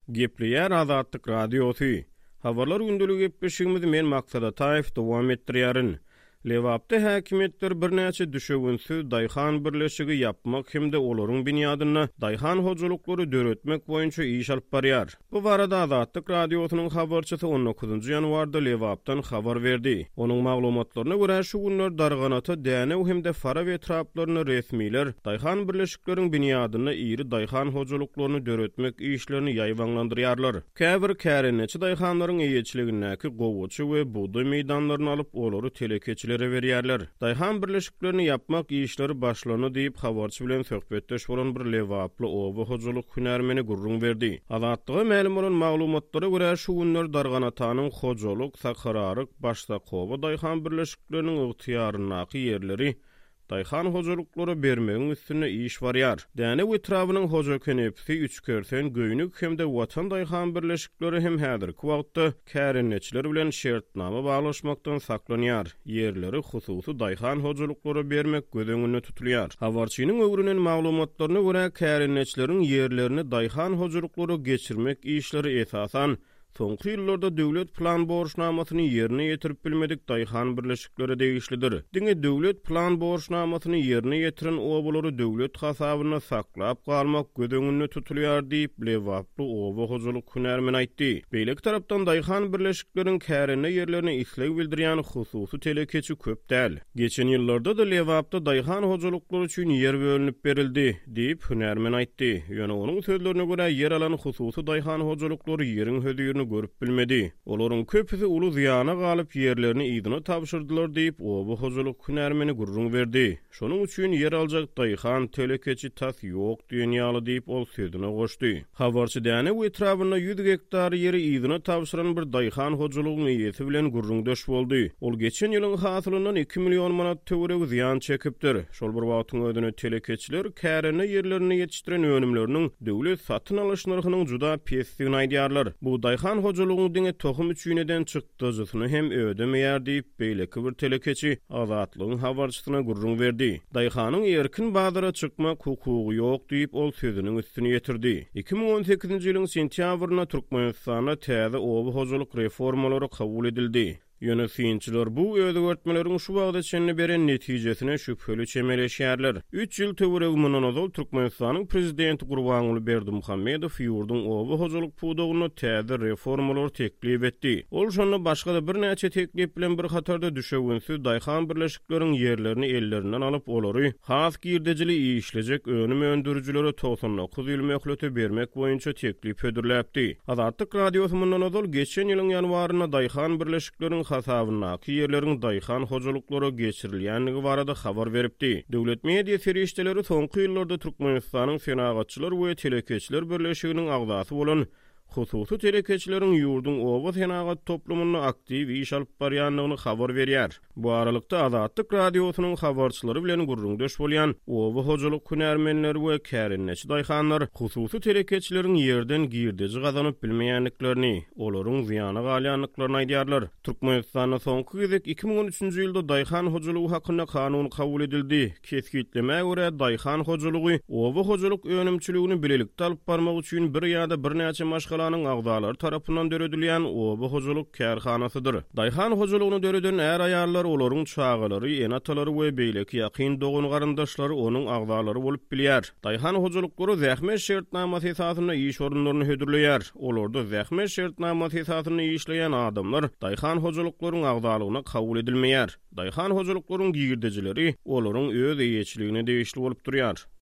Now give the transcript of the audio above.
Gepliýär Azatlyk radiosy. Habarlar gündülük gepleşigimiz men maksada taýyp dowam etdirýärin. Lewapda häkimetler birnäçe düşegünsiz daýhan birleşigi yapmak hemde olaryň binýadyna daýhan hojalyklary döretmek boýunça iş alyp barýar. Bu barada Azatlyk radiosynyň habarçysy 19 ýanwarda Lewapdan habar berdi. Onuň maglumatlaryna görä şu günler darganata däne hemde fara we traplaryny resmiler daýhan birleşikleriň binýadyna iri daýhan hojalyklaryny döretmek işlerini ýaýwanlandyrýarlar. Käbir kärençi daýhanlaryň eýetçiligindäki gowuçy we buğday meýdanlaryny alyp olary telekeçiler berýärler. Daýhan birleşiklerini yapmak işleri başlany diýip habarçy bilen söhbetdeş bolan bir Lewaply oba hojalyk hünärmeni gurrun berdi. Azatlyga ma'lum bolan maglumatlara görä şu günler darganatanyň hojalyk sakararyk başda gowa daýhan birleşikleriniň ygtyýarynaky ýerleri daýhan hojalyklary bermegiň üstüne iş barýar. Däne wetrawynyň hoja kenepsi 3 körsen göýnük hemde watan daýhan birleşikleri hem häzirki wagtda kärençiler bilen şertnama baglaşmakdan saklanýar. Ýerleri hususy daýhan hojalyklary bermek göz tutulýar. Habarçynyň öwrünen maglumatlaryna görä kärençileriň ýerlerini daýhan hojalyklary geçirmek işleri esasan soňky ýyllarda döwlet plan borçnamasyny ýerine ýetirip bilmedik daýhan birleşikleri degişlidir. Diňe döwlet plan borçnamasyny ýerine ýetiren obalary döwlet hasabyna saklap galmak göz tutulýar diýip Lewaply oba hojalyk hünärmeni aýtdy. Beýlek tarapdan daýhan birleşikleriň kärine ýerlerine isleg bildirýän hususy telekeçi köp däl. Geçen ýyllarda da Lewapda daýhan hojalyklary üçin ýer bölünip berildi diýip hünärmeni aýtdy. Ýöne onuň sözlerine görä ýer alan hususy daýhan hojalyklary ýeriň hödüýürini görüp bilmedi. Olaryň köpüsi uly zyana galyp ýerlerini ýygyna tapşyrdylar diýip oba hojalyk hünärmeni gurrun berdi. Şonuň üçin ýer aljak daýhan telekeçi tas ýok diýen ýaly diýip ol sözüne goşdy. Habarçy däne wetrawyna 100 hektar ýeri ýygyna tapşyran bir daýhan hojalygyň ýeti bilen gurrun döş boldy. Ol geçen ýylyň hasylyndan 2 million manat töwereg ziýan çekipdir. Şol bir wagtyň ödüne telekeçiler kärine ýerlerini ýetişdiren önümleriniň döwlet satyn alyş narhynyň juda pesdigini aýdýarlar. Bu daýhan hojalygyň diňe tohum üçüneden çykdyjysyny hem ödemeýär diýip beýleki bir telekeçi Azatlygyň habarçysyna gurrun berdi. Daýhanyň erkin bazara çykmak hukugy ýok diýip ol sözüniň üstüne ýetirdi. 2018-nji ýylyň sentýabryna Türkmenistana täze oba hojalyk reformalary kabul edildi. Ýönetimçiler bu özgörtmeleriň şu wagda çenli beren netijesine şüpheli çemeleşýärler. 3 ýyl töwereg mundan Türkmenistanyň prezidenti Gurbanuly Berdimuhammedow ýurdun oba hojalyk puwdagyna täze reformalar teklip etdi. Ol şonu başga da bir näçe teklip bilen bir hatarda düşegünsiz daýhan birleşikleriň ýerlerini ellerinden alyp olary has girdejili işlejek önüm öndürjülere 99 ýyl möhlete bermek boýunça teklip ödürläpdi. Azatlyk radiosu mundan geçen ýylyň ýanwaryna daýhan birleşikleriň hasabynaky ýerleriň daýhan hojalyklary geçirilýänligi barada habar beripdi. Döwlet media serişdeleri soňky ýyllarda Türkmenistanyň senagatçylar we telekeçiler birleşiginiň agdasy bolan hususy telekeçileriň ýurdun oba senagat toplumyna aktiw iş alyp barýanlygyny habar berýär. Bu aralykda Azatlyk radiosynyň habarçylary bilen gurrundaş bolýan oba hojalyk hünärmenleri we kärençi daýhanlar hususy telekeçileriň ýerden girdeji gazanyp bilmeýänliklerini, olaryň zyana galýanlyklaryny aýdýarlar. Türkmenistanda soňky gezek 2013-nji ýylda daýhan hojalygy hakyna kanun kabul edildi. Kesgitleme görä daýhan hojalygy oba hojalyk önümçiligini bilelikde alyp barmak üçin bir ýa-da bir näçe maşgalanyň agdalary tarapyndan döredilýän oba hojalyk kärhanasydyr. Daýhan hojalygyny döreden är aýarlar olaryň çağalary, enatalary we beýleki ýakyn dogun garandaşlary onuň agdalary bolup bilýär. Daýhan hojalyklary zähmet şertnamasy esasyna iş orunlaryny hödürleýär. Olarda zähmet şertnamasy esasyna işleýän adamlar daýhan hojalyklaryň agdalygyna kabul edilmeýär. Daýhan hojalyklaryň girdejileri olaryň öz eýetçiligine degişli bolup durýar.